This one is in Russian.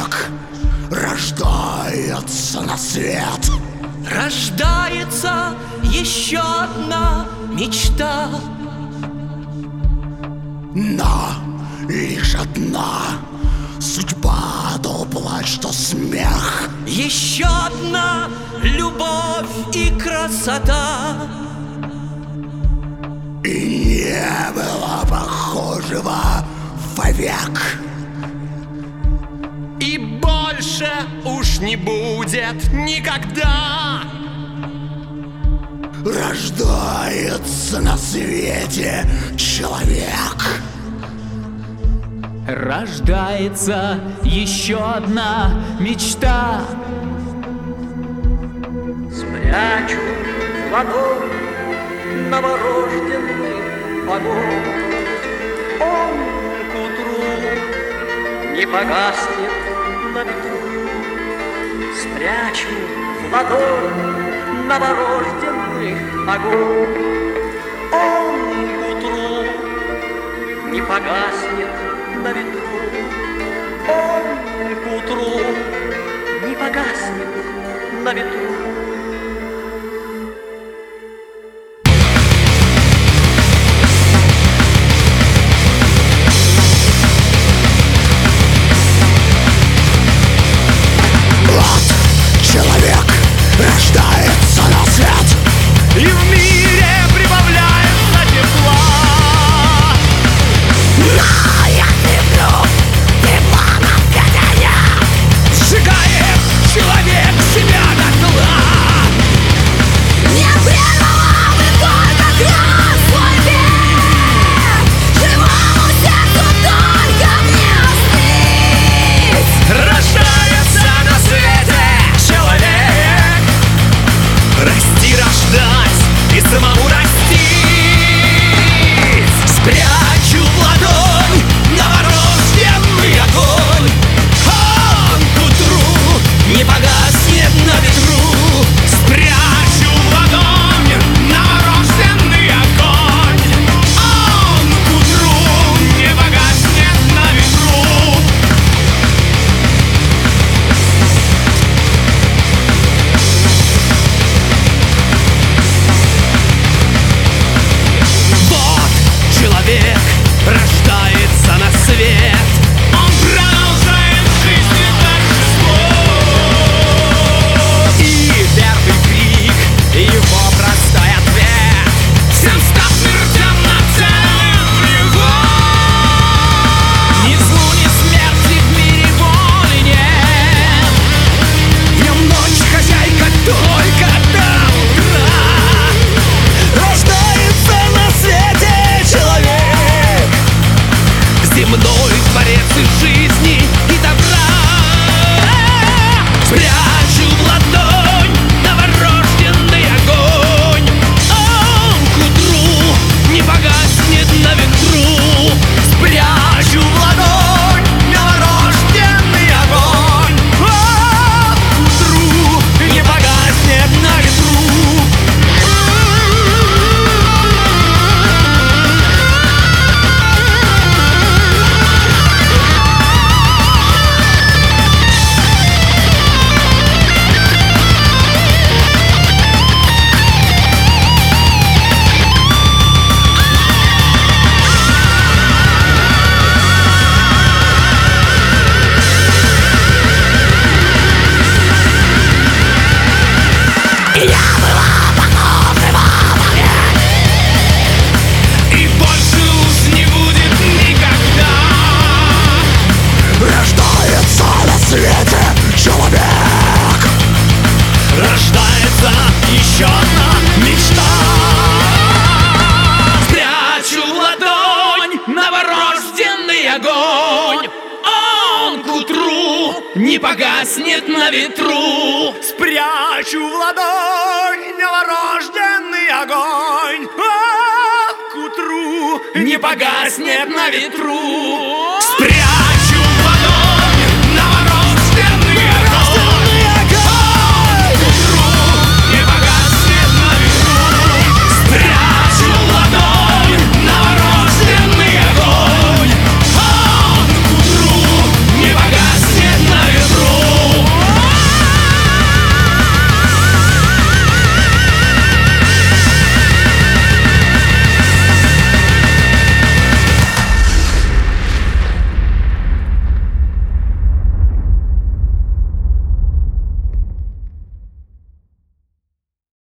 человек рождается на свет. Рождается еще одна мечта. Но лишь одна судьба, то плач, то смех. Еще одна любовь и красота. И не было похожего вовек. И больше уж не будет никогда. Рождается на свете человек. Рождается еще одна мечта. Спрячу в ладонь новорожденный огонь. Он к утру не погаснет на ветру. Спрячу в ладонь новорожденный огонь. Он к утру не погаснет на ветру. Он к утру не погаснет на ветру. Человек рождается на свет, И в мире прибавляется тепла. но я люблю тепла на свете нет. Сжигает человек себя дотла. Не прервала бы только край свой век. Живому сердцу только мне остыть. Рождается на свете человек. Расти, рождать и самому расти. Спрячу в ладонь новорожденный огонь. Он к утру не погаснет на ветру. Спрячу в ладонь новорожденный огонь. Он к утру не погаснет на ветру. Вот человек рождается на свет. Он продолжает жизни торжество. И первый крик, его простой ответ. Всем став смертям на целом брегу. Ни злу, ни смерти в мире воли нет. Днем ночь хозяйка только до утра. Рождается на свете человек, земной творец и жизни, и добра. Спрячу в ладонь новорожденный огонь. Он к утру не погаснет на ветру. Спрячу в ладонь новорожденный огонь. Он к утру не погаснет на ветру. И больше уж не будет никогда. Рождается на свете человек. Рождается еще одна мечта. Спрячу в ладонь новорожденный огонь. Он к утру не погаснет на ветру. Спрячу в ладонь новорожденный огонь. Он к утру не погаснет на ветру. Спрячу